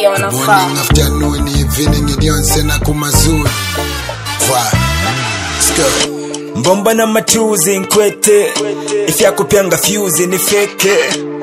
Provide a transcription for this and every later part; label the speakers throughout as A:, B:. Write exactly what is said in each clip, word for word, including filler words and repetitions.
A: Aya wanafaa.
B: Morning, afternoon, evening, idionse na kumazuri. Wow. Let's go.
C: Mbomba na matuzi nkwete ifya kupyanga fuse ni feke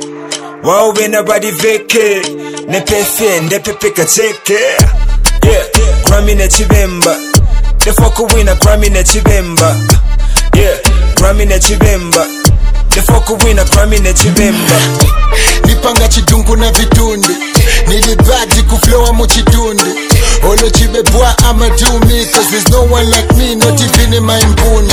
C: wao bena badi veke ne pefe ndepepe kacheke yeah Grammy ne chibemba defo kuwina Grammy ne chibemba yeah Grammy ne chibemba defo kuwina Grammy ne chibemba
B: Nipanga chidungu na vitundi nilibadi kuflowa mochitundi Olo chibe boy I'ma do me cause there's no one like me not even in my impune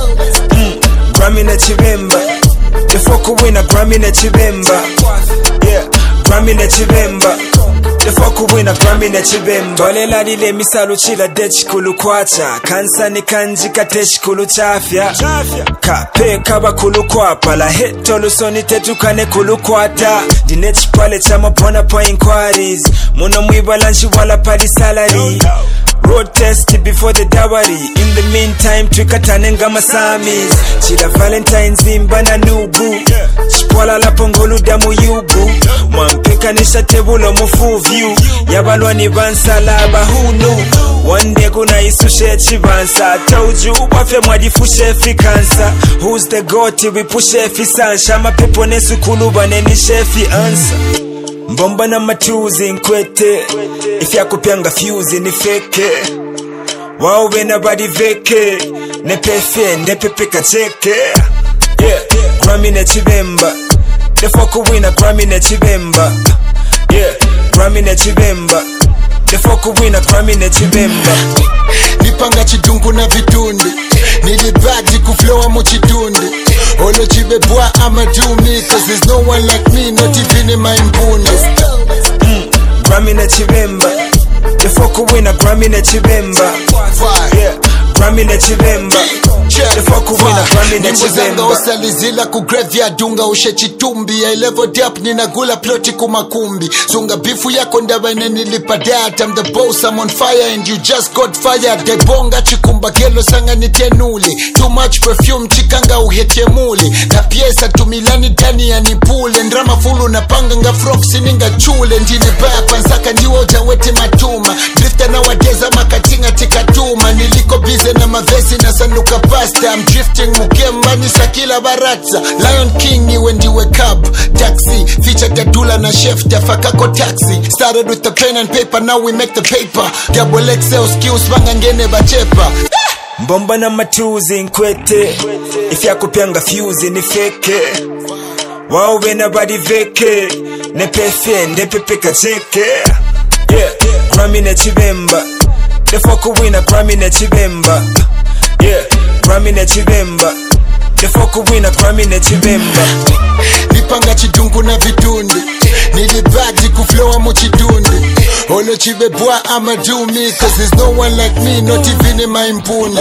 C: mm. Grammy na chibemba defo kuwina Grammy ne chibemba yeah Grammy ne chibemba defo kuwina Grammy ne chibemba Olela lile misalu chila dechi kulu kwacha kansa ni kanji kateshi kulu chafya kape kaba kulu kwapa la heto lusoni tetu kane kulu kwata dinechi pale chama pona pa inquiries muno mwibalanchi wala pali salary road test before the dowry in the meantime twikatane ngama samis chila valentines imbana nubu chipwala la pongolu damu yubu mwampeka nisha tebulo mufuvyu yabalwani bansalaba hunu one day kuna isushe chibansa tauju ubafye mwadifushe fikansa who's the goat we push efi sansha mapepo nesukulu baneni shefi answer Mbomba na matuzi nkwete ifya kupyanga fuse ni feke wao bena badi veke ne pefe ndepepe kacheke yeah Grammy ne chibemba defo kuwina Grammy ne chibemba yeah Grammy ne chibemba defo kuwina Grammy ne chibemba
B: Nipanga chidungu na vitundi nilibadi kuflowa mochitundi Olo chibe boy I'ma do me cause there's no one like me not even in my impune
C: mm. Grammy na chibemba defo kuwina Grammy na chibemba yeah Grammy na chibemba defo kuwina Grammy na chibemba
B: osalizila ku graveyard dunga ushe chitumbi I leveled up ninagula ploti kumakumbi zunga bifu yako ndabane nilipa data I'm the boss I'm on fire and you just got fired gebonga chikumba gelo sanga nitenuli too much perfume chikanga uhete muli na piesa tumilani dani ya nipule ndrama fulu na panga nga froksi ninga chule ndine baya kwanzaka ndiwo jawete matuma drifter na wadeza makatinga tikatuma niliko bize na mavesi na sanduka pasta I'm drifting mukemba nisa kila baratza Lion King niwe ndiwe cab taxi feature gadula na chef tafakako taxi started with the pen and paper now we make the paper double X L skills banga ngene bachepa
C: Mbomba na matuzi nkwete ifya kupyanga fuse ni feke wao bena badi veke ne pefe ndepepe kacheke yeah Grammy ne chibemba defo kuwina Grammy ne chibemba yeah Grammy ne chibemba defo kuwina Grammy ne chibemba
B: Nipanga chidungu na vitundi nilibadi kuflowa mochitundi Olo chibe boy I'ma do me cause there's no one like me not even in my impune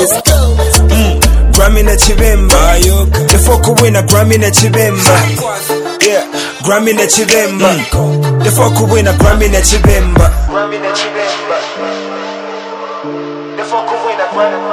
C: mm. Grammy na chibemba defo kuwina Grammy ne chibemba yeah Grammy ne chibemba defo kuwina Grammy ne chibemba Grammy ne chibemba defo kuwina Grammy